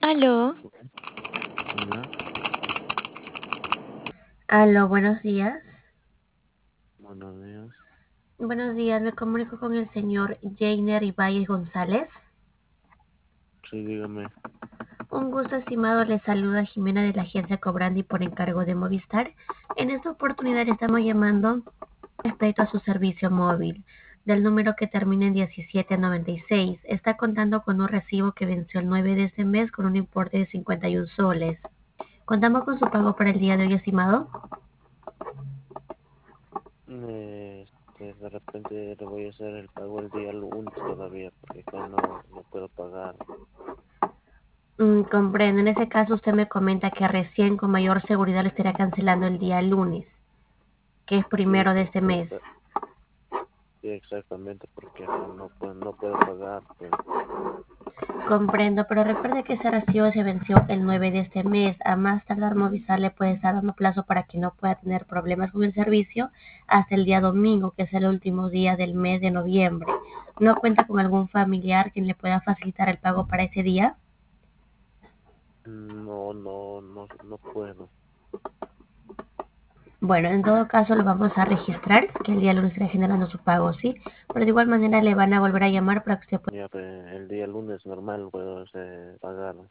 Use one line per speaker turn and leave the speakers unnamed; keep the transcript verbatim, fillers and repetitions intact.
Aló,
Hola,
Aló, buenos días.
buenos días.
Buenos días, me comunico con el señor Jainer Ibáñez González.
Sí, dígame.
Un gusto, estimado, le saluda Jimena de la agencia Cobrandi por encargo de Movistar. En esta oportunidad le estamos llamando respecto a su servicio móvil del número que termina en diecisiete noventa y seis. Está contando con un recibo que venció el nueve de este mes con un importe de cincuenta y uno soles. ¿Contamos con su pago para el día de hoy, estimado?
Eh, Este, de repente le voy a hacer el pago el día lunes todavía, porque acá no, no puedo pagar.
Mm, comprendo. En ese caso, usted me comenta que recién con mayor seguridad lo estaría cancelando el día lunes, que es
Sí,
primero de este
porque
mes.
acá- sí, exactamente, porque acá no puedo, no puedo pagar, pues.
Comprendo, pero recuerde que ese recibo se venció el nueve de este mes. A más tardar, Movistar le puede estar dando plazo para que no pueda tener problemas con el servicio hasta el día domingo, que es el último día del mes de noviembre. ¿No cuenta con algún familiar quien le pueda facilitar el pago para ese día?
No, no, no, no puedo.
Bueno, en todo caso lo vamos a registrar, que el día lunes estará generando su pago, ¿sí? Pero de igual manera le van a volver a llamar para que usted pueda...
Ya, pues, el día lunes normal puedo este, pagar.